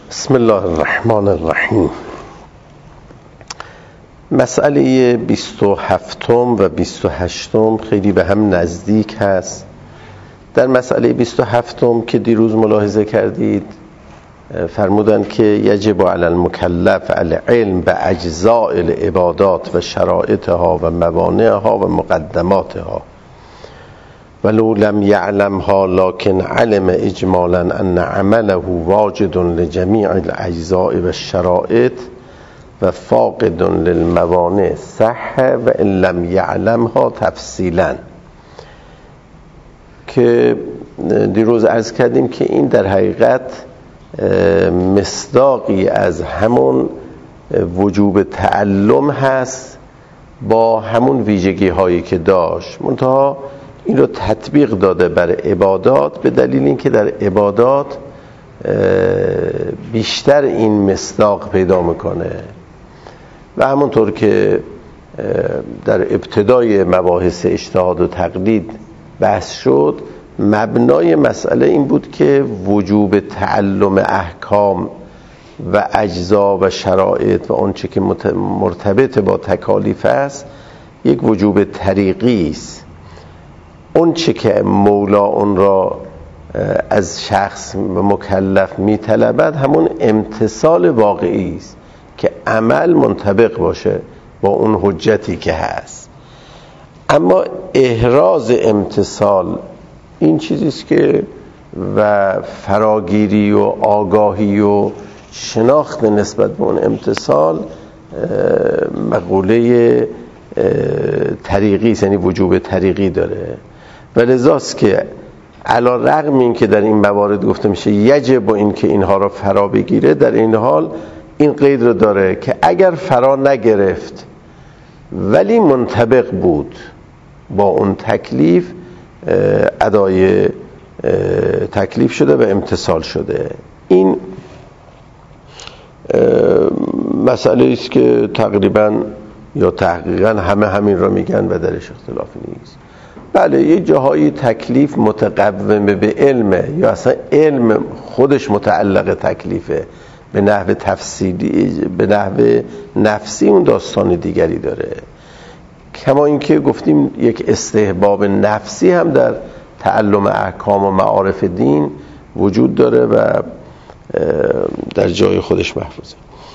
بسم الله الرحمن الرحیم. مسئله 27 و 28 خیلی به هم نزدیک هست. در مسئله 27 که دیروز ملاحظه کردید فرمودن که یجب علی المکلف العلم به اجزاء العبادات و شرائطها و موانعها و مقدماتها ولو لم يعلمها لكن علم اجمالا ان عمله واجد لجميع الاجزاء والشرائط و فاقد للموانع صح و ان لم يعلمها تفصیلا. که دیروز عرض کردیم که این در حقیقت مصداقی از همون وجوب تعلم هست با همون ویژگی هایی که داشت، منتها این رو تطبیق داده بر عبادات به دلیل اینکه در عبادات بیشتر این مصداق پیدا میکنه و همونطور که در ابتدای مباحث اجتهاد و تقلید بحث شد، مبنای مسئله این بود که وجوب تعلم احکام و اجزا و شرایط و آنچه که مرتبط با تکالیف است یک وجوب طریقی است. اون چه که مولا اون را از شخص مکلف میطلبد همون امتثال واقعی است که عمل منطبق باشه با اون حجتی که هست. اما احراز امتثال این چیزی است که و فراگیری و آگاهی و شناخت نسبت به اون امتثال مقوله طریقی است، یعنی وجوب طریقی داره و لذاست که علی رغم این که در این موارد گفته میشه یجب و این که اینها را فرا بگیره، در این حال این قید رو داره که اگر فرا نگرفت ولی منطبق بود با اون تکلیف، ادای تکلیف شده و امتثال شده. این مسئله است که تقریبا یا تحقیقا همه همین را میگن و درش اختلافی نیست. بله یه جاهای تکلیف متقوم به علمه یا اصلا علم خودش متعلق تکلیفه به نحو تفصیلی، به نحو نفسی اون داستان دیگری داره. کما اینکه گفتیم یک استحباب نفسی هم در تعلم احکام و معارف دین وجود داره و در جای خودش محفوظه،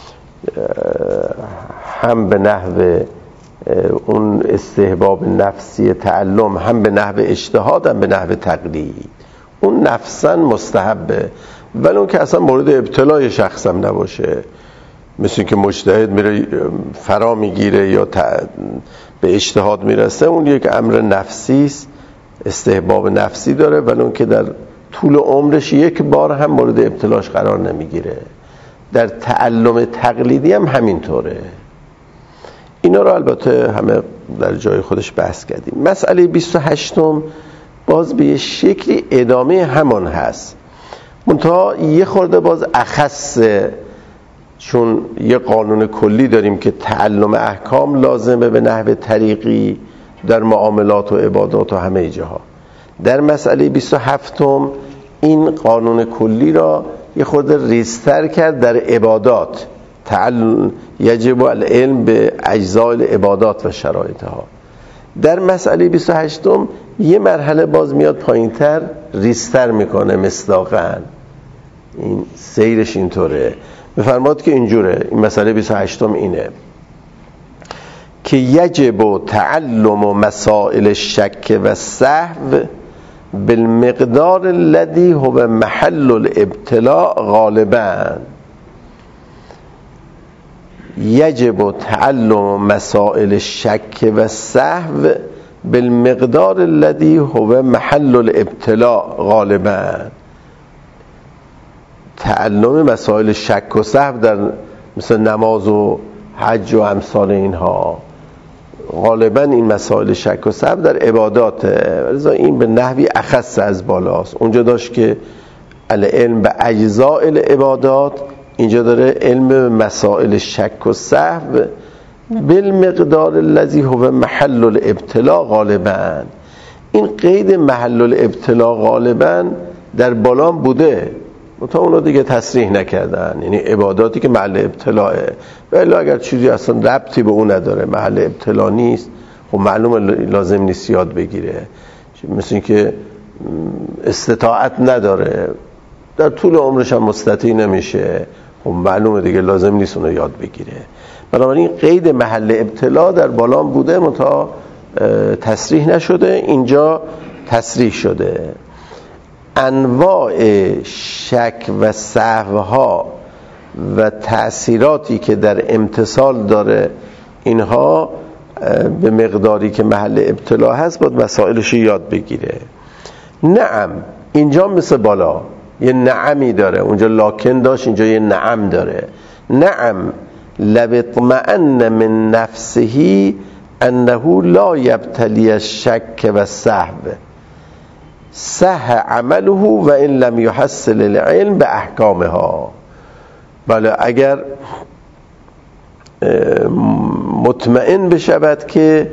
هم به نحو اون استحباب نفسی تعلم، هم به نحو اجتهاد، هم به نحو تقلید. اون نفسا مستحبه ولی اون که اصلا مورد ابتلای شخص هم نباشه، مثل این که مجتهد میره فرا میگیره یا به اجتهاد میرسه، اون یک امر نفسی است، استحباب نفسی داره ولی اون که در طول عمرش یک بار هم مورد ابتلاش قرار نمیگیره. در تعلم تقلیدی هم همینطوره. اینا رو البته همه در جای خودش بحث کردیم. مسئله 28 باز به یه شکلی ادامه همان هست، منتها یه خورده باز اخصه، چون یه قانون کلی داریم که تعلم احکام لازمه به نحو طریقی در معاملات و عبادات و همه جاها. در مسئله 27 این قانون کلی را یه خورده ریزتر کرد در عبادات، یجب العلم به اجزاء العبادات و شرایطها. در مسئله 28 یه مرحله باز میاد پایینتر، ریزتر میکنه مصداقاً. این سیرش اینطوره، بفرماد که اینجوره. این مسئله 28 اینه که یجب تعلم مسائل الشک و السهو بالمقدار الذي هو محل الابتلاء غالبا. یجب تعلم مسائل الشک و السهو بالمقدار الذي هو محل الابتلاء غالبا. تعلم مسائل شک و سهو در مثل نماز و حج و امثال اینها، غالبا این مسائل شک و سهو در عباداته، لذا این به نحوی اخص از بالاست. اونجا داشت که العلم به اجزاء العبادات، اینجا داره علم به مسائل شک و سهو بالمقدار الذی هو محل الابتلاء غالبا. این قید محل الابتلاء غالبا در بالام بوده، تا اونا دیگه تصریح نکردن، یعنی عباداتی که محل ابتلاه، ولی اگر چیزی اصلا ربطی به اون نداره، محل ابتلا نیست، خب معلومه لازم نیست یاد بگیره. مثل این که استطاعت نداره، در طول عمرش هم مستطیع نمیشه، خب معلومه دیگه لازم نیست اونو یاد بگیره. بنابراین قید محل ابتلا در بالام بوده منتها تصریح نشده، اینجا تصریح شده. انواع شک و سهوها و تأثیراتی که در امتثال داره، اینها به مقداری که محل ابتلا هست باید مسائلش یاد بگیره. نعم، اینجا مثل بالا یه نعمی داره، اونجا لاکن داشت، اینجا یه نعم داره. نعم لو اطمئن من نفسه انه لا یبتلی الشک و السهو صح عمله و ان لم یحصل العلم به احکامها. بله، اگر مطمئن بشود که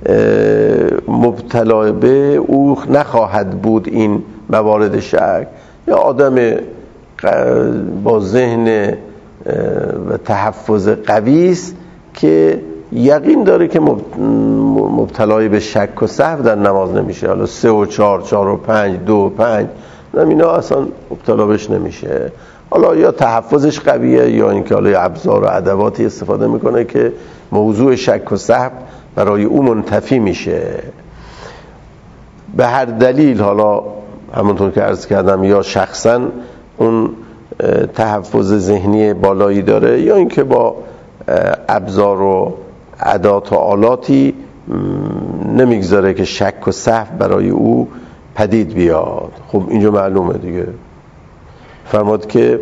مبتلا به او نخواهد بود این موارد شک، یا آدم با ذهن و تحفظ قوی است که یقین داره که مبتلای به شک و سهو در نماز نمیشه، حالا 3 و 4 4 و 5 2 و 5 اینا اصلا مبتلا بهش نمیشه، حالا یا تحفظش قویه یا اینکه حالا ابزار و ادواتی استفاده میکنه که موضوع شک و سهو برای او منتفی میشه به هر دلیل. حالا همونطور که عرض کردم یا شخصا اون تحفظ ذهنی بالایی داره، یا اینکه با ابزار و ادوات و آلاتی نمیگذاره که شک و سهو برای او پدید بیاد. خب اینجا معلومه دیگه، فرمود که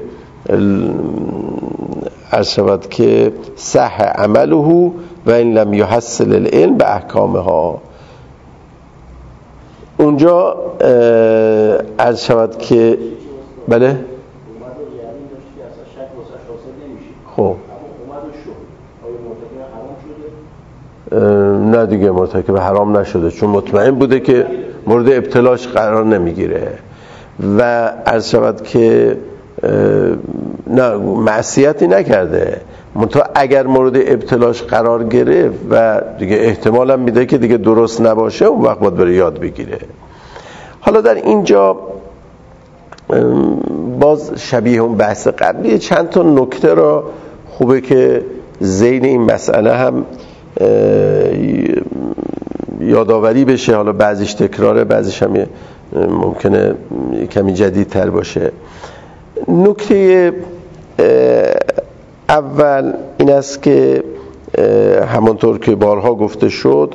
ارشد که صح عمله و این لم یحصل العلم به احکامها. اونجا ارشد که بله خب نه دیگه مرتکب حرام نشده، چون مطمئن بوده که مورد ابتلاش قرار نمیگیره. و عرض شود که نه معصیتی نکرده، منتها اگر مورد ابتلاش قرار گرفت و دیگه احتمالا میده که دیگه درست نباشه، اون وقت باید بره یاد بگیره. حالا در اینجا باز شبیه اون بحث قبلی چند تا نکته را خوبه که ذیل این مسئله هم یادآوری بشه، حالا بعضیش تکراره، بعضیش هم ممکنه کمی جدیدتر باشه. نکته اول این است که همانطور که بارها گفته شد،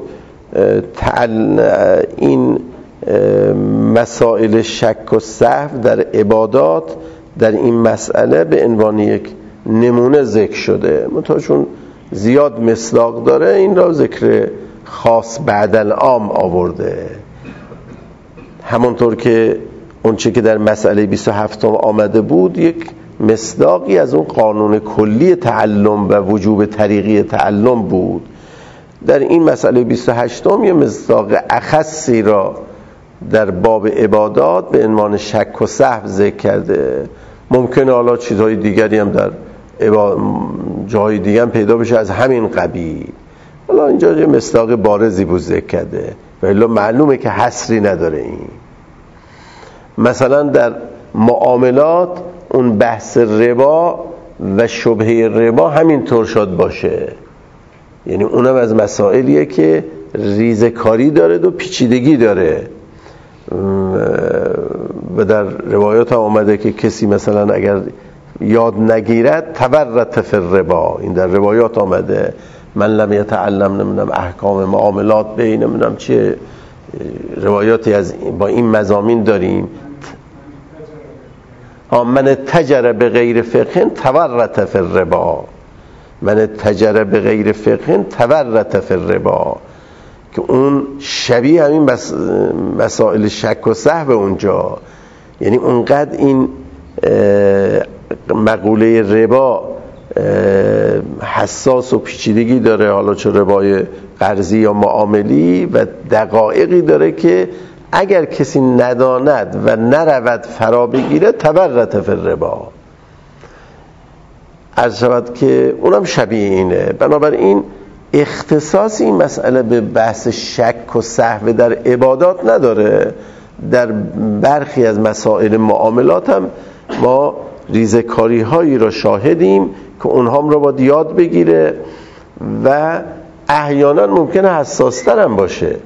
این مسائل شک و سهو در عبادات در این مسئله به عنوان یک نمونه ذکر شده، منتها چون زیاد مصداق داره این را ذکر خاص بعد العام آورده. همونطور که اونچه که در مسئله 27 آمده بود یک مصداقی از اون قانون کلی تعلم و وجوب طریقی تعلم بود، در این مسئله 28 یه مصداق اخصی را در باب عبادات به عنوان شک و سهو ذکر کرده. ممکنه حالا چیزهای دیگری هم در جای دیگه هم پیدا بشه از همین قبیل، حالا اینجا یه مصداق بارزی بود ذکر کرده و الا معلومه که حصری نداره. این مثلا در معاملات اون بحث ربا و شبهه ربا همینطور شد باشه، یعنی اونم از مسائلیه که ریزکاری داره و پیچیدگی داره و در روایات هم آمده که کسی مثلا اگر یاد نگیرد تورط فی الربا، این در روایات آمده، من لم یتعلم نمیدونم احکام معاملات بین نمیدونم چه روایاتی از با این مضامین داریم. من اتجر به غیر فقه تورط فی الربا، من اتجر به غیر فقه تورط فی الربا، که اون شبیه همین مسائل شک و سهو اونجا، یعنی اونقدر این مقوله ربا حساس و پیچیدگی داره، حالا چه ربای قرضی یا معاملی، و دقایقی داره که اگر کسی نداند و نرود فرا بگیره تورط فی الربا. عرض شود که اونم شبیه اینه. بنابراین اختصاص این مسئله به بحث شک و سهو در عبادات نداره. در برخی از مسائل معاملات هم ما ریزکاری هایی را شاهدیم که اونها را باید یاد بگیره و احیانا ممکنه حساستر هم باشه،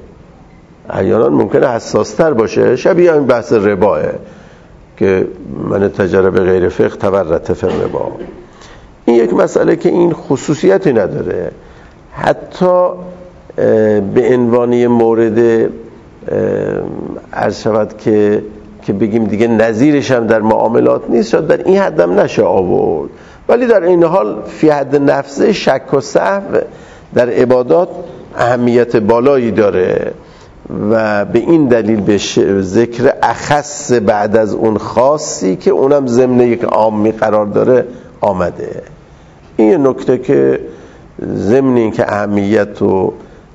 شبیه این بحث رباه که من تجربه غیر فقه تورط فی الربا. این یک مسئله که این خصوصیتی نداره، حتی به عنوان مورد عرض شود که بگیم دیگه نظیرش هم در معاملات نیست، شاید در این حدم نشه آورد، ولی در این حال فی حد نفسه شک و سهو در عبادات اهمیت بالایی داره و به این دلیل به ذکر اخص بعد از اون خاصی که اونم ضمن یک عامی قرار داره آمده. این نکته که ضمن این که اهمیت و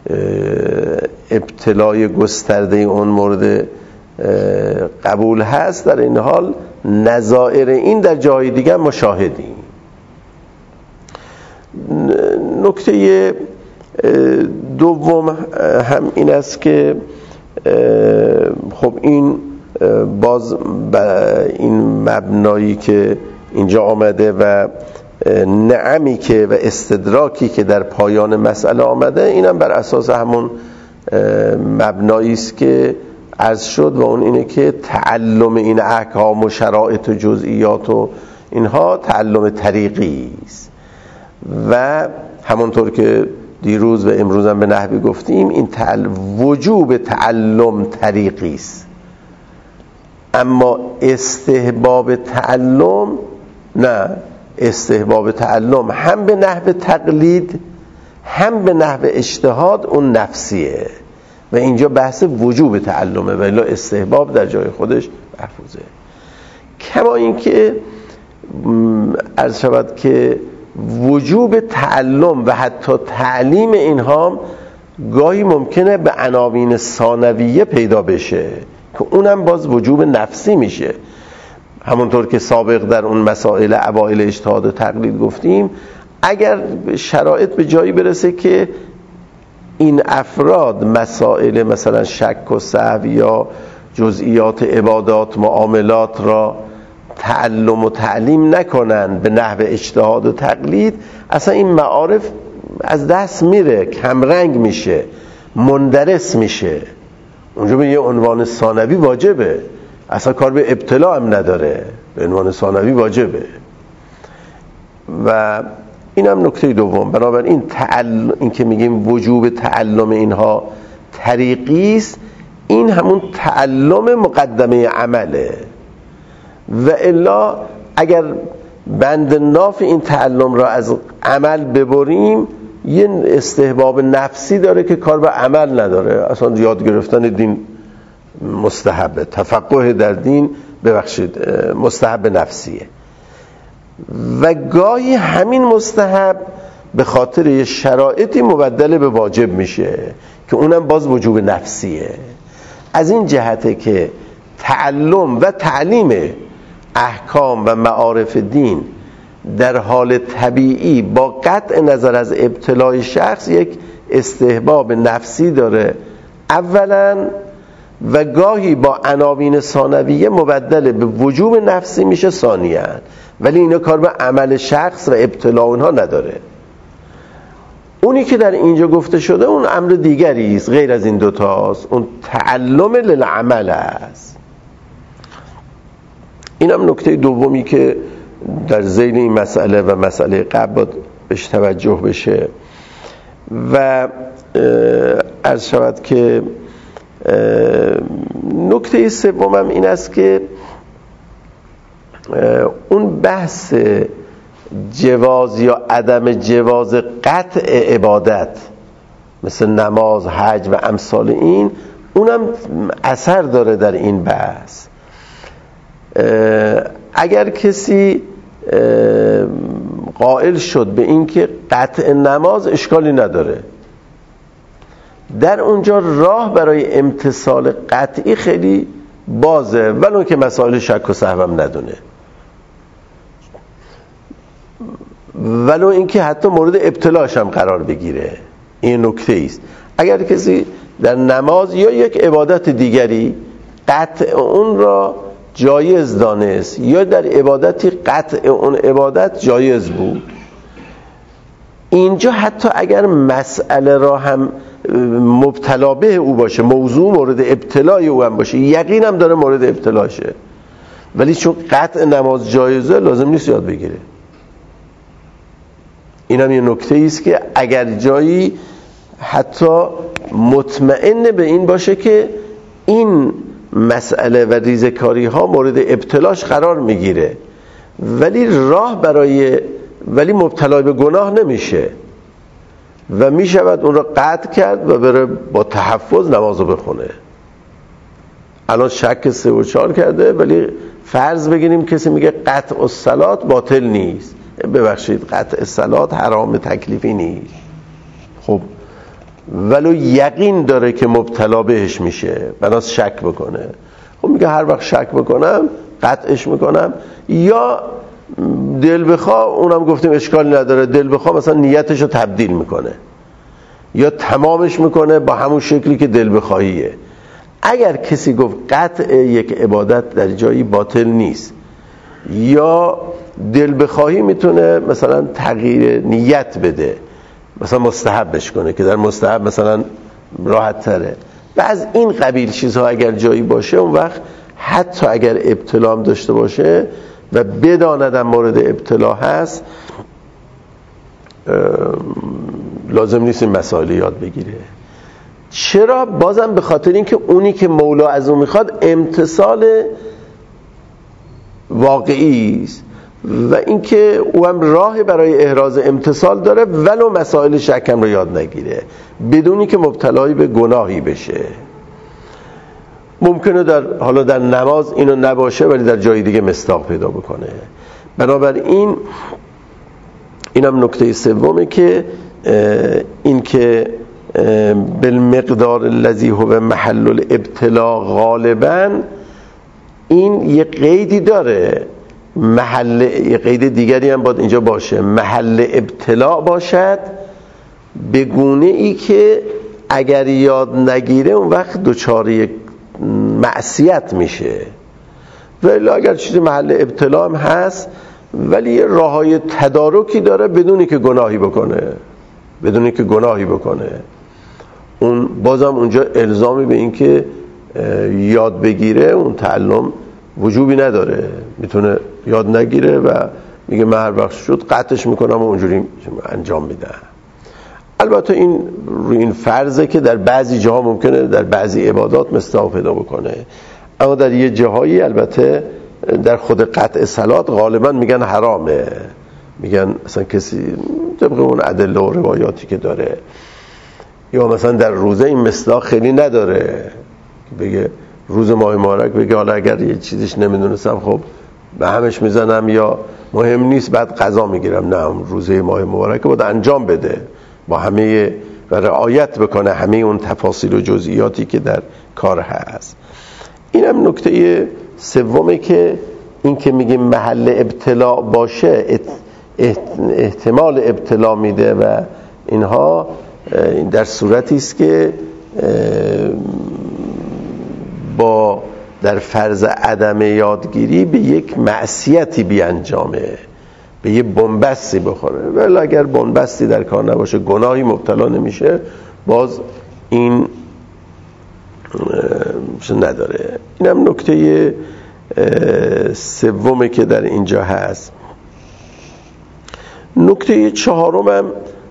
ابتلای گسترده اون مورد قبول هست، در این حال نظائر این در جای دیگه مشاهدیم. نکته دوم هم این است که خب این باز این مبنایی که اینجا آمده و نعمی که و استدراکی که در پایان مسئله آمده، اینم بر اساس همون مبنایی است که عرض شد و اون اینه که تعلم این احکام و شرایط و جزئیات و اینها تعلم طریقی است و همونطور که دیروز و امروز هم به نحوی گفتیم این وجوب تعلم طریقی است، اما استحباب تعلم نه. استحباب تعلم هم به نحو تقلید هم به نحو اجتهاد اون نفسیه و اینجا بحث وجوب تعلمه و الا استحباب در جای خودش محفوظه. کما اینکه عرض شود که وجوب تعلم و حتی تعلیم اینها گاهی ممکنه به عناوین ثانویه پیدا بشه که اونم باز وجوب نفسی میشه. همونطور که سابق در اون مسائل اوائل اجتهاد و تقلید گفتیم، اگر شرایط به جایی برسه که این افراد مسائل مثلا شک و سهو یا جزئیات عبادات معاملات را تعلم و تعلیم نکنن به نحو اجتهاد و تقلید، اصلا این معارف از دست میره، کمرنگ میشه، مندرس میشه. اونجا به یه عنوان ثانوی واجبه، اصلا کار به ابتلا هم نداره، به عنوان ثانوی واجبه. و این هم نکته دوم. بنابراین این که میگیم وجوب تعلم اینها طریقی است، این همون تعلم مقدمه عمله و الا اگر بند ناف این تعلم را از عمل ببریم یه استحباب نفسی داره که کار به عمل نداره. اصلا یاد گرفتن دین مستحبه، تفقه در دین ببخشید مستحب نفسیه و گاهی همین مستحب به خاطر یه شرایطی مبدل به واجب میشه که اونم باز وجوب نفسیه. از این جهته که تعلم و تعلیم احکام و معارف دین در حال طبیعی با قطع نظر از ابتلای شخص یک استحباب نفسی داره اولا، و گاهی با عناوین ثانویه مبدل به وجوب نفسی میشه ثانیاً، ولی اینا کار به عمل شخص و ابتلا اونها نداره. اونی که در اینجا گفته شده اون امر دیگری است غیر از این دوتاست، اون تعلم للعمل است. اینم نکته دومی که در ذیل این مسئله و مسئله قبل باید بهش توجه بشه. و عرض شود که نکته سومم این است که اون بحث جواز یا عدم جواز قطع عبادت مثل نماز، حج و امثال این، اونم اثر داره در این بحث. اگر کسی قائل شد به این که قطع نماز اشکالی نداره، در اونجا راه برای امتثال قطعی خیلی بازه، ولو که مسائل شک و سهو هم ندونه، ولو اینکه حتی مورد ابتلاش هم قرار بگیره. این نکته است. اگر کسی در نماز یا یک عبادت دیگری قطع اون را جایز دانست یا در عبادتی قطع اون عبادت جایز بود، اینجا حتی اگر مسئله را هم مبتلا به او باشه، موضوع مورد ابتلای او هم باشه، یقین هم داره مورد ابتلاشه، ولی چون قطع نماز جایزه لازم نیست یاد بگیره. این هم یه نکته است که اگر جایی حتی مطمئن به این باشه که این مسئله و ریزکاری ها مورد ابتلاش قرار میگیره، ولی مبتلا به گناه نمیشه و میشود اون را قطع کرد و بره با تحفظ نمازو بخونه. الان شک 3 و 4 کرده، ولی فرض بگیریم کسی میگه قطع الصلات باطل نیست، ببخشید قطع الصلات حرام تکلیفی نیست، خب ولو یقین داره که مبتلا بهش میشه، بناس شک بکنه، خب میگه هر وقت شک بکنم قطعش میکنم. یا دل بخواه، اونم گفتیم اشکالی نداره، دل بخواه مثلا نیتش رو تبدیل میکنه یا تمامش میکنه با همون شکلی که دل بخواهیه. اگر کسی گفت قطع یک عبادت در جایی باطل نیست، یا دل بخواهی میتونه مثلا تغییر نیت بده، مثلا مستحبش کنه که در مستحب مثلا راحت تره و از این قبیل چیزها اگر جایی باشه، اون وقت حتی اگر ابتلا هم داشته باشه و بداندم مورد ابتلا هست، لازم نیست این مسائل یاد بگیره. چرا؟ بازم به خاطر اینکه اونی که مولا از اون میخواد امتثال واقعی است و اینکه او هم راه برای احراز امتثال داره، ولو مسائل شکم رو یاد نگیره بدونی که مبتلایی به گناهی بشه. ممکنه در نماز اینو نباشه ولی در جای دیگه مصداق پیدا بکنه. بنابراین اینم نکته سومه که این که بالمقدار الذی هو محل الابتلاء غالبا، این یه قیدی داره، یه قید دیگری هم باید اینجا باشه، محل ابتلاء باشد به گونه ای که اگر یاد نگیره اون وقت دچار یک معصیت میشه. ولی اگر چیزی محل ابتلاء هم هست ولی یه راههای تدارکی داره بدونی که گناهی بکنه، اون بازم اونجا الزامی به این که یاد بگیره اون تعلم وجوبی نداره، میتونه یاد نگیره و میگه من هر وقت شد قطعش میکنم و اونجوری انجام میدم. البته این روی این فرضه که در بعضی جاها ممکنه در بعضی عبادات مصداق پیدا بکنه، اما در یه جاهایی البته در خود قطع صلات غالبا میگن حرامه، میگن اصلا کسی طبق اون ادله و روایاتی که داره، یا مثلا در روزه این مصداق خیلی نداره بگه روز ماه مبارک بگه حالا اگر یه چیزیش نمیدونستم خب به همش میزنم یا مهم نیست بعد قضا میگیرم. نه، روزه ماه مبارک باید انجام بده با همه و رعایت بکنه همه اون تفاصیل و جزئیاتی که در کار هست. اینم نکته سومه که این که میگیم محل ابتلا باشه احتمال ابتلا میده و اینها در صورتی است که با در فرض عدم یادگیری به یک معصیتی بیانجامه، به یه بنبستی بخوره. ولی اگر بنبستی در کار نباشه، گناهی مبتلا نمیشه، باز این نداره. اینم نکته سومه که در اینجا هست. نکته چهارم هم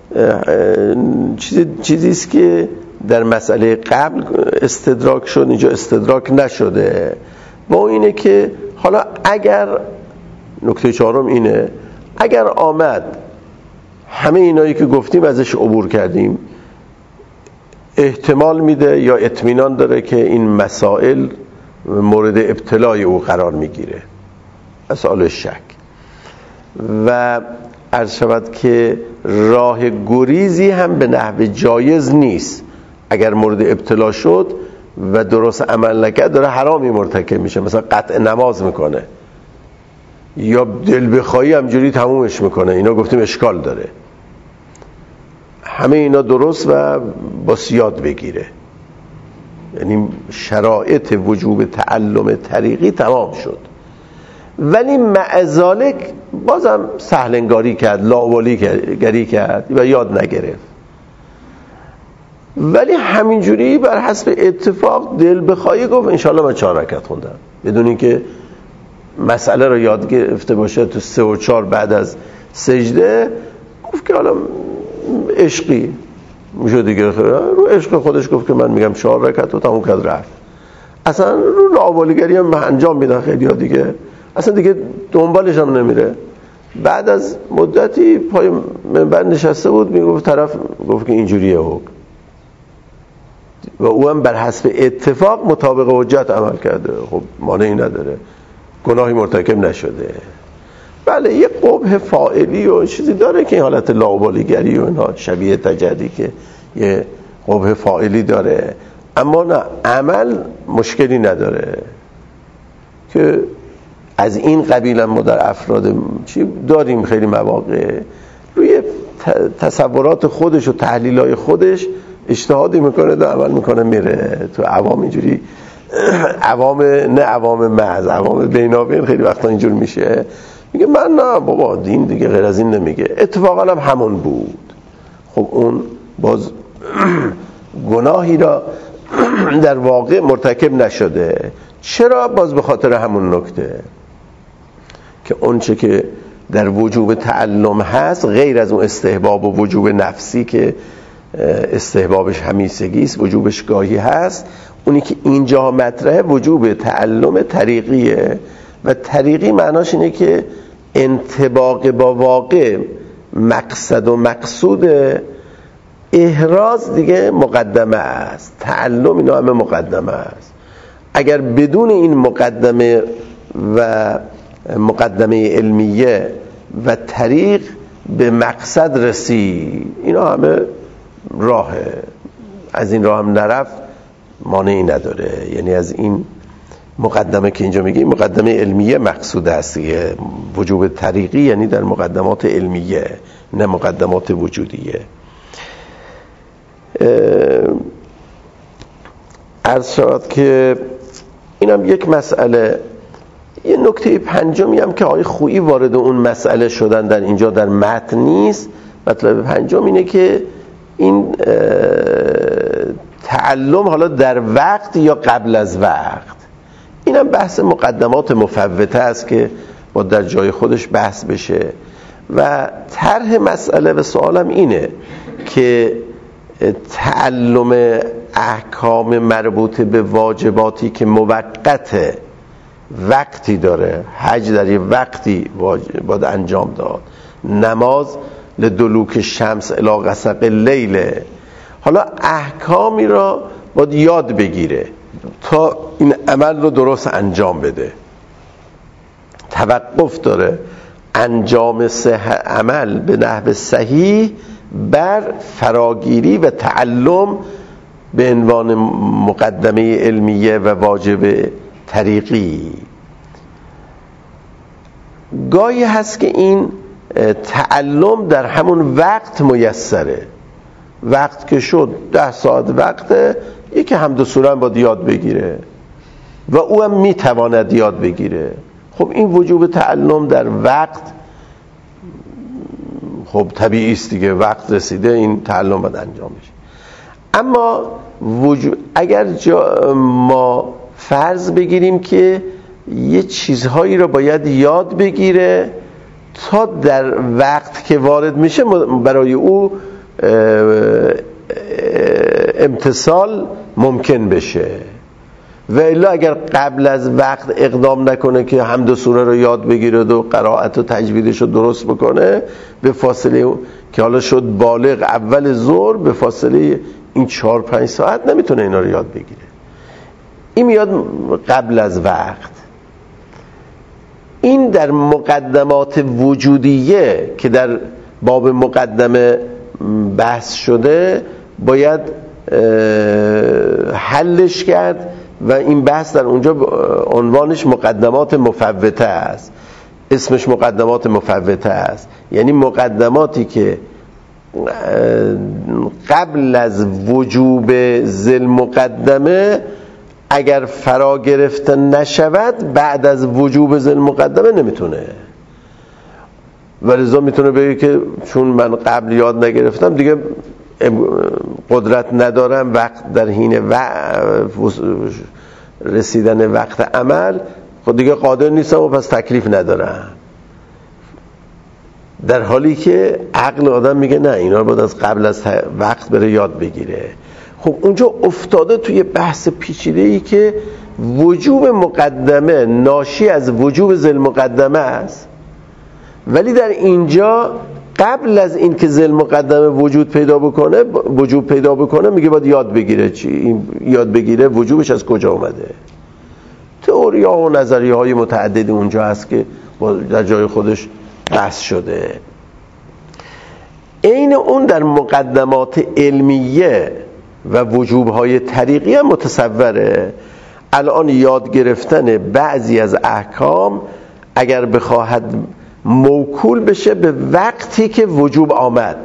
چیزی است که در مسئله قبل استدراک شد، اینجا استدراک نشده، و اینه که حالا اگر نکته چهارم اینه، اگر آمد همه اینایی که گفتیم ازش عبور کردیم، احتمال میده یا اطمینان داره که این مسائل مورد ابتلای او قرار میگیره، مسائل شک، و عرض شود که راه گریزی هم به نحو جایز نیست. اگر مورد ابتلا شد و درست عمل نکرد داره حرامی مرتکب میشه، مثلا قطع نماز میکنه یا دل بخواهی همجوری تمومش میکنه، اینا گفتیم اشکال داره. همه اینا درست و با یاد بگیره، یعنی شرایط وجوب تعلم طریقی تمام شد، ولی مع ذالک بازم سهلنگاری کرد، لاابالی گری کرد و یاد نگرفت. ولی همینجوری بر حسب اتفاق دل بخواهی گفت انشالله من 4 رکعت خوندم، بدون اینکه مسئله رو یاد گرفته باشه. تو 3 و 4 بعد از سجده گفت که حالا عشقی میشه دیگه، رو عشق خودش گفت که من میگم 4 رکعت و تموم کرد رفت. اصلا رو لاابالیگری هم انجام میدن خیلی ها دیگه، اصلا دیگه دنبالش هم نمیره. بعد از مدتی پای منبر نشسته بود، میگفت طرف گفت که اینجوریه حکم، و او هم بر حسب اتفاق مطابق حجت عمل کرده، خب مانعی نداره، گناهی مرتکب نشده. بله یه قبح فاعلی و چیزی داره که این حالت لاابالیگری و اینها شبیه تجدی که یه قبح فاعلی داره، اما نه عمل مشکلی نداره. که از این قبیل ما در افراد چی داریم خیلی مواقع روی تصورات خودش و تحلیلای خودش اجتهادی میکنه و عمل میکنه میره. تو عوام اینجوری، عوام نه عوام محض، عوام بینابین خیلی وقتا اینجور میشه، میگه من نه بابا دین دیگه غیر از این نمیگه، اتفاقا هم همون بود. خب اون باز گناهی را در واقع مرتکب نشده. چرا؟ باز به خاطر همون نکته که اون چه که در وجوب تعلم هست غیر از اون استحباب و وجوب نفسی که استحبابش همیشگی است، وجوبش گاهی هست، اونی که اینجا مطرحه وجوب تعلم طریقیه. و طریقی معناش اینه که انطباق با واقع مقصد و مقصود احراز دیگه مقدمه است، تعلم اینا همه مقدمه است. اگر بدون این مقدمه و مقدمه علمیه و طریق به مقصد رسید، اینا همه راهه، از این راه هم نرفت مانعی نداره. یعنی از این مقدمه که اینجا میگه مقدمه علمیه مقصود است، وجوب طریقی یعنی در مقدمات علمیه نه مقدمات وجودیه. عرض شد که اینم یک مسئله. یه نکته پنجمی هم که آقای خویی وارد اون مسئله شدن در اینجا در متن نیست، مطلب پنجم اینه که این تعلم حالا در وقت یا قبل از وقت، اینم بحث مقدمات مفوته است که با در جای خودش بحث بشه. و طرح مسئله و سوالم اینه که تعلم احکام مربوط به واجباتی که موقت وقتی داره، حج در یه وقتی باید انجام داد، نماز لدلوک شمس الی غسق اللیل، حالا احکامی را باید یاد بگیره تا این عمل رو درست انجام بده. توقف داره انجام عمل به نحو صحیح بر فراگیری و تعلم به عنوان مقدمه علمیه و واجب طریقی. گاهی هست که این تعلم در همون وقت میسره، وقت که شد 10 ساعت وقته، یکی حمد و سوره هم باید یاد بگیره و او هم میتواند یاد بگیره. خب این وجوب تعلم در وقت خب طبیعی است دیگه، وقت رسیده این تعلم باید انجام بشه. اما اگر ما فرض بگیریم که یه چیزهایی رو باید یاد بگیره تا در وقت که وارد میشه برای او امتثال ممکن بشه، و الا اگر قبل از وقت اقدام نکنه که حمد و سوره رو یاد بگیره و قرائت و تجویدش رو درست بکنه، به فاصله که حالا شد بالغ اول ظهر، به فاصله این 4-5 ساعت نمیتونه اینا رو یاد بگیره. این میاد قبل از وقت. این در مقدمات وجودیه که در باب مقدمه بحث شده باید حلش کرد و این بحث در اونجا عنوانش مقدمات مفوته است. اسمش مقدمات مفوته است، یعنی مقدماتی که قبل از وجوب ذی مقدمه اگر فرا گرفته نشود بعد از وجوب ذی مقدمه نمیتونه. ولذا میتونه بگه که چون من قبل یاد نگرفتم دیگه قدرت ندارم وقت در حین رسیدن وقت عمل خود دیگه قادر نیستم و پس تکلیف ندارم، در حالی که عقل آدم میگه نه اینا رو باید از قبل از وقت بره یاد بگیره. خب اونجا افتاده توی بحث پیچیده‌ای که وجوب مقدمه ناشی از وجوب ذی مقدمه است، ولی در اینجا قبل از این که ذی مقدمه وجود پیدا بکنه میگه باید یاد بگیره. چی این یاد بگیره؟ وجوبش از کجا اومده؟ تئوری‌ها و نظریه‌های متعددی اونجا هست که در جای خودش بحث شده. عین اون در مقدمات علمیه و وجوب‌های طریقی هم متصوره. الان یاد گرفتن بعضی از احکام اگر بخواهد موکول بشه به وقتی که وجوب آمد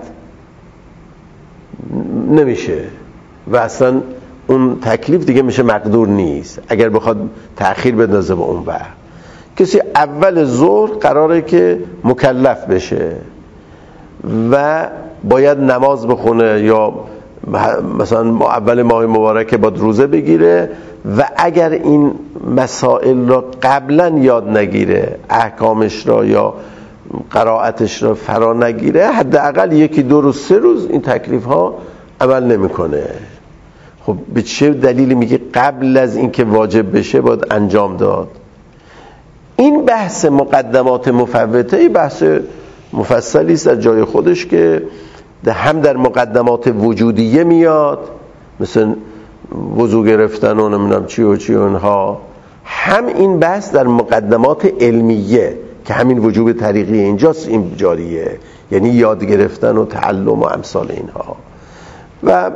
نمیشه و اصلا اون تکلیف دیگه میشه مقدور نیست. اگر بخواد تأخیر بندازه به اون وقت، کسی اول ظهر قراره که مکلف بشه و باید نماز بخونه یا مثلا اول ماه مبارکه باید روزه بگیره و اگر این مسائل را قبلا یاد نگیره، احکامش را یا قرائتش را فرا نگیره، حداقل یکی دو روز سه روز این تکلیف ها عمل نمیکنه. خب به چه دلیلی میگه قبل از اینکه واجب بشه باید انجام داد؟ این بحث مقدمات مفوته بحث مفصلی است در جای خودش که هم در مقدمات وجودیه میاد، مثل وضو گرفتن و نمیدونم چی و چی اونها، هم این بحث در مقدمات علمیه که همین وجوب طریقی اینجاست این جاریه، یعنی یاد گرفتن و تعلم و امثال اینها. و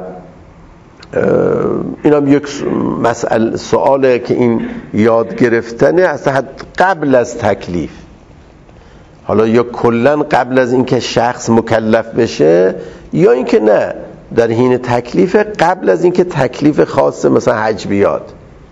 این هم یک سواله که این یاد گرفتن اصلا قبل از تکلیف، حالا یا کلن قبل از اینکه شخص مکلف بشه یا اینکه نه در حین تکلیف، قبل از اینکه تکلیف خاص مثلا حج بیاد،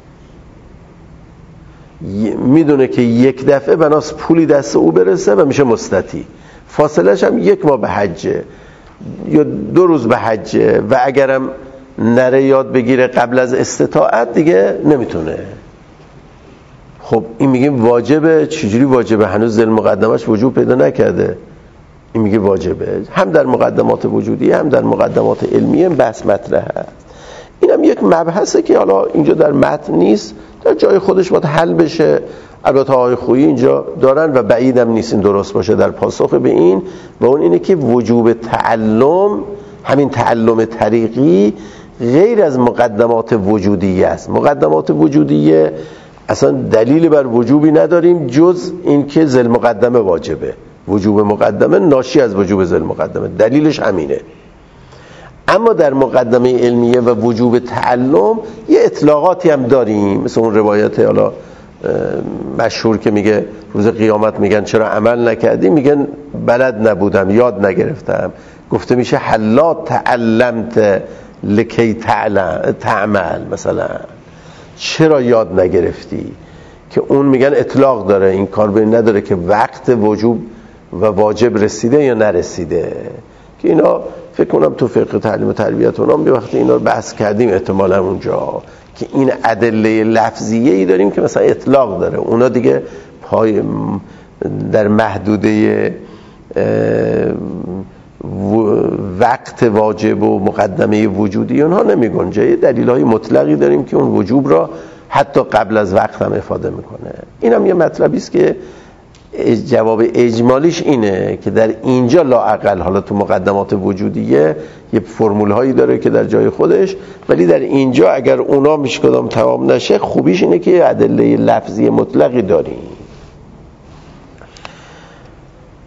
میدونه که یک دفعه بناس پولی دست او برسه و میشه مستطیع، فاصلش هم یک ماه به حجه یا 2 روز به حجه و اگرم نره یاد بگیره قبل از استطاعت دیگه نمیتونه. خب این میگیم واجبه. چجوری واجبه؟ هنوز ذی مقدمش وجوب پیدا نکرده. این میگه واجبه. هم در مقدمات وجودی هم در مقدمات علمی بحث مطرح هست. اینم یک مبحثه که حالا اینجا در متن نیست، در جای خودش باید حل بشه. البته آقای خویی اینجا دارن و بعیدم نیست این درست باشه در پاسخ به این، و اون اینه که وجوب تعلم، همین تعلم طریقی، غیر از مقدمات وجودیه است. مقدمات وجودیه اصلا دلیل بر وجوبی نداریم جز این که ذی مقدمه واجبه. وجوب مقدمه ناشی از وجوب ذی مقدمه، دلیلش همینه. اما در مقدمه علمیه و وجوب تعلم یه اطلاقاتی هم داریم، مثل اون روایت حالا مشهور که میگه روز قیامت میگن چرا عمل نکردی؟ میگن بلد نبودم، یاد نگرفتم. گفته میشه حلا تعلمت لکی تعمل، مثلا چرا یاد نگرفتی؟ که اون میگن اطلاق داره، این کار به این نداره که وقت وجوب و واجب رسیده یا نرسیده. که اینا فکر کنم تو فقه تعلیم و تربیت اونام یه وقتی اینا رو بحث کردیم احتمالا اونجا، که این ادله لفظیه‌ای داریم که مثلا اطلاق داره، اونا دیگه پای در محدوده وقت واجب و مقدمه وجودی اونها نمی گنجه. دلیل‌های مطلقی داریم که اون وجوب را حتی قبل از وقت هم افاده میکنه. این هم یه مطلبی است که جواب اجمالیش اینه که در اینجا لااقل، حالا تو مقدمات وجودیه یه فرمول هایی داره که در جای خودش، ولی در اینجا اگر اونا میش کدام تمام نشه، خوبیش اینه که ادله لفظی مطلقی داریم.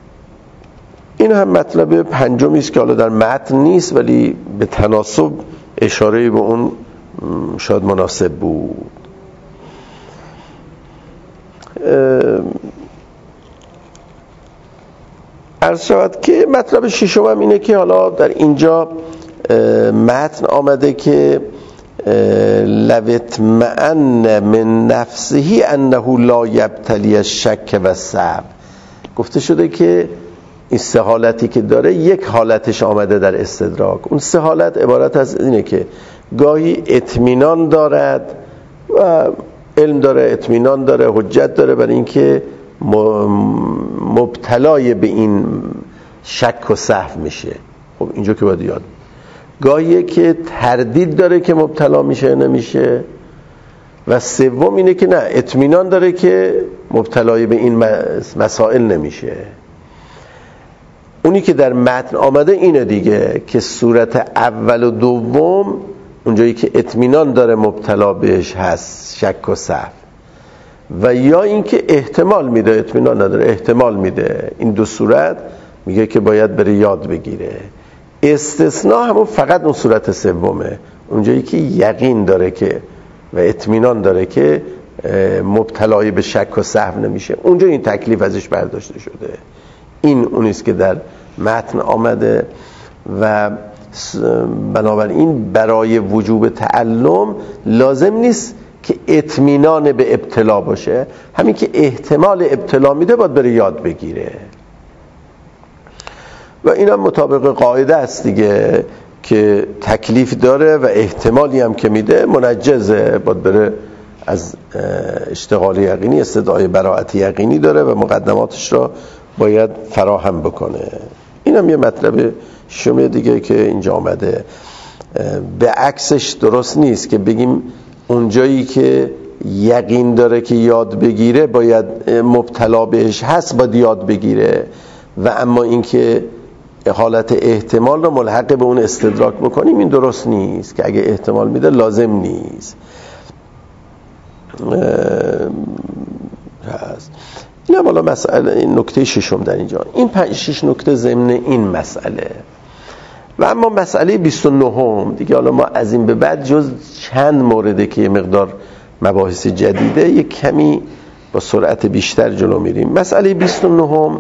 این هم مطلب پنجمی است که حالا در متن نیست ولی به تناسب اشاره به اون شاید مناسب بود. عرض شود که مطلب ششم هم اینه که حالا در اینجا متن آمده که لو اطمأن من نفسه انه لا یبتلی الشک و الصعب. گفته شده که این سه حالتی که داره یک حالتش آمده در استدراک. اون سه حالت عبارت از اینه که گاهی اطمینان دارد و علم داره، اطمینان داره، حجت داره برای اینکه مبتلای به این شک و سهو میشه. خب اینجا که باید یاد. گاهی که تردید داره که مبتلا میشه نمیشه، و سوم اینه که نه، اطمینان داره که مبتلای به این مسائل نمیشه. اونی که در متن آمده اینه دیگه که صورت اول و دوم اونجایی که اطمینان داره مبتلا بهش هست شک و سهو، و یا اینکه احتمال میده، اطمینان نداره احتمال میده، این دو صورت میگه که باید بره یاد بگیره. استثناء همون فقط اون صورت سومه، اونجایی که یقین داره که و اطمینان داره که مبتلای به شک و سهو نمیشه، اونجا این تکلیف ازش برداشته شده. این اونیست که در متن آمده و بنابراین برای وجوب تعلم لازم نیست که اطمینان به ابتلا باشه، همین که احتمال ابتلا میده باید بره یاد بگیره. و اینم مطابق قاعده است دیگه که تکلیف داره و احتمالی هم که میده منجزه، باید بره از اشتغال یقینی استدعای براءت یقینی داره و مقدماتش را باید فراهم بکنه. اینم یه مطلب شما دیگه که اینجا آمده. به عکسش درست نیست که بگیم اونجایی که یقین داره که یاد بگیره باید مبتلا بهش هست باید یاد بگیره، و اما اینکه حالت احتمال رو ملحق به اون استدراک بکنیم این درست نیست، که اگه احتمال میده لازم نیست. این هم حالا مسئله، این نکته ششم در اینجا. این 5-6 نکته ضمن این مسئله. و اما مسئله 29 دیگه، حالا ما از این به بعد جز چند مورده که یه مقدار مباحث جدیده یک کمی با سرعت بیشتر جلو میریم. مسئله 29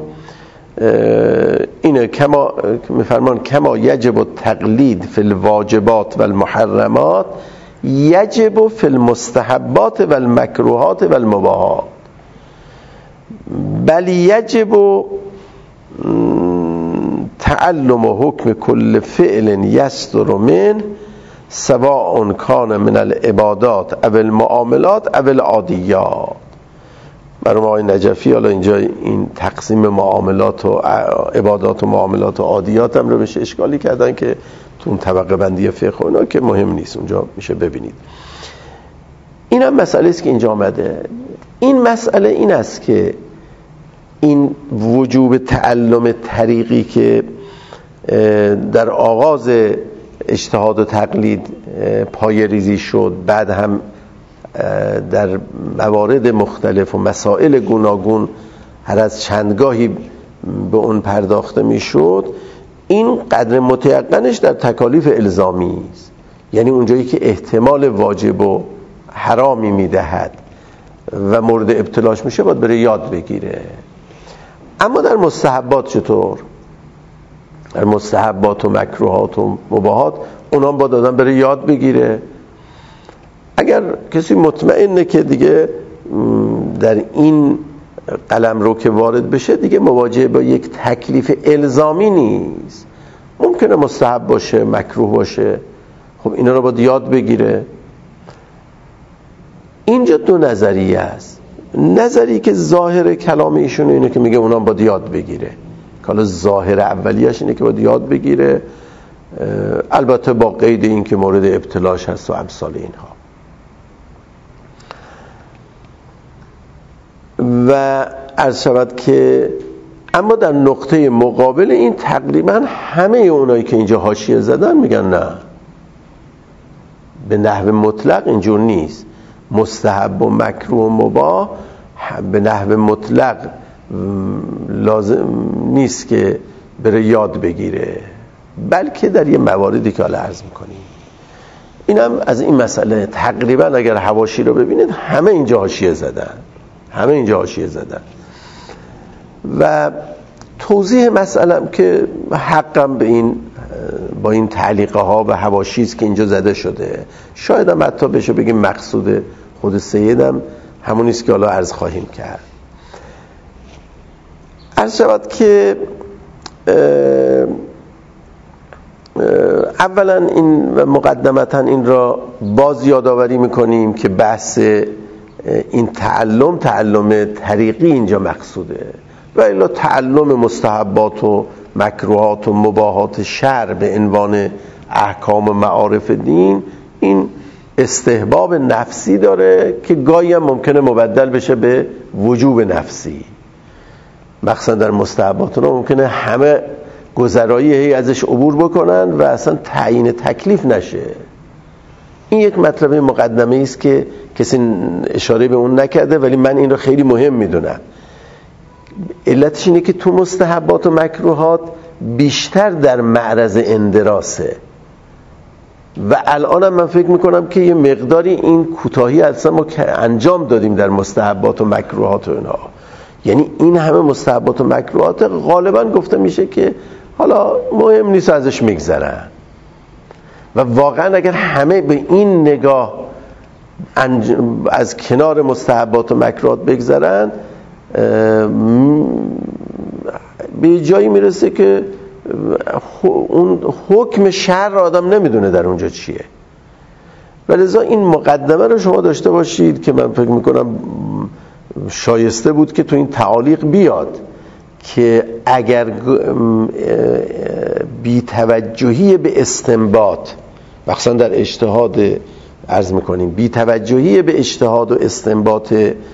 اینه کما میفرمان کما یجب التقلید فی الواجبات و المحرمات یجب فی المستحبات و المکروهات و المباحات، بل یجب تعلم حکم کل فعل یصدر من سواء کان من العبادات او المعاملات او العادیات. برای آقای نجفی حالا اینجا این تقسیم معاملات و عبادات و معاملات و عادیات هم رو بهش اشکالی کردن که تو اون طبقه بندی فقه اونا که مهم نیست، اونجا میشه ببینید. این هم مسئله است که اینجا آمده. این مسئله این است که این وجوب تعلم طریقی که در آغاز اجتهاد و تقلید پای ریزی شد، بعد هم در موارد مختلف و مسائل گوناگون هر از چندگاهی به اون پرداخته میشد، این قدر متیقنش در تکالیف الزامی است، یعنی اونجایی که احتمال واجب و حرامی میدهد و مورد ابتلاش میشه باید بره یاد بگیره. اما در مستحبات چطور؟ در مستحبات و مکروهات و مباحات اونا باید آدم بره یاد بگیره. اگر کسی مطمئنه که دیگه در این قلمرو که وارد بشه دیگه مواجه با یک تکلیف الزامی نیست، ممکنه مستحب باشه، مکروه باشه، خب اینا رو باید یاد بگیره. اینجا دو نظریه است. نظری که ظاهر کلام ایشونه اینه که میگه اونا باید یاد بگیره، که حالا ظاهر اولیش اینه که باید یاد بگیره، البته با قید این که مورد ابتلاش هست و امثال اینها. و عرض شود که اما در نقطه مقابل این تقریبا همه اونایی که اینجا حاشیه زدن میگن نه، به نحو مطلق اینجور نیست. مستحب و مکروه و مباح به نحو مطلق لازم نیست که بره یاد بگیره، بلکه در یه مواردی که حالا عرض میکنیم اینم از این مسئله. تقریبا اگر حواشی رو ببینید همه اینجا حاشیه زدن و توضیح مسئله که حقم به این با این تعلیقه ها و حواشی است که اینجا زده شده. شاید هم حتی بشه بگیم مقصود خود سیدم همون است که حالا عرض خواهیم کرد. عرض شود که اولا این و مقدمتا این را باز یادآوری میکنیم که بحث این تعلم طریقی اینجا مقصوده و الا تعلم مستحبات و مکروهات و مباحات شرع به عنوان احکام و معارف دین، این استحباب نفسی داره که گاهی هم ممکنه مبدل بشه به وجوب نفسی. مخصوصا در مستحبات ممکنه همه گذرایی ازش عبور بکنن و اصلا تعیین تکلیف نشه. این یک مطلب مقدمه است که کسی اشاره به اون نکرده ولی من این رو خیلی مهم میدونم. علتش اینه که تو مستحبات و مکروهات بیشتر در معرض اندراسه و الانم من فکر میکنم که یه مقداری این کوتاهی اصلا ما انجام دادیم در مستحبات و مکروهات و اینها. یعنی این همه مستحبات و مکروهات غالبا گفته میشه که حالا مهم نیست ازش میگذرن و واقعا اگر همه به این نگاه از کنار مستحبات و مکروهات بگذرن به جایی میرسه که اون حکم شرع آدم نمیدونه در اونجا چیه. ولذا این مقدمه رو شما داشته باشید که من فکر میکنم شایسته بود که تو این تعالیق بیاد که اگر بی‌توجهی به استنباط مخصوصا در اجتهاد عرض میکنیم بی‌توجهی به اجتهاد و استنباط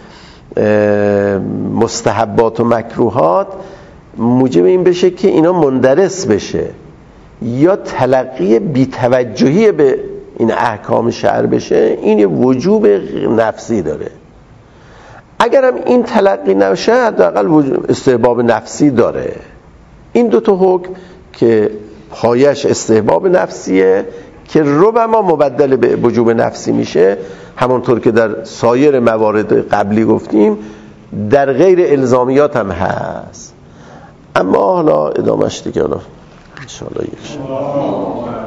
مستحبات و مکروهات موجب این بشه که اینا مندرس بشه یا تلقی بی‌توجهی به این احکام شرع بشه، این وجوب نفسی داره. اگرم این تلقی نشه حداقل استحباب نفسی داره. این دو تا حکم که پایش استحباب نفسیه که ربما مبدل به وجوب نفسی میشه، همونطور که در سایر موارد قبلی گفتیم در غیر الزامیات هم هست. اما حالا ادامهش دیگه حالا ان شاء الله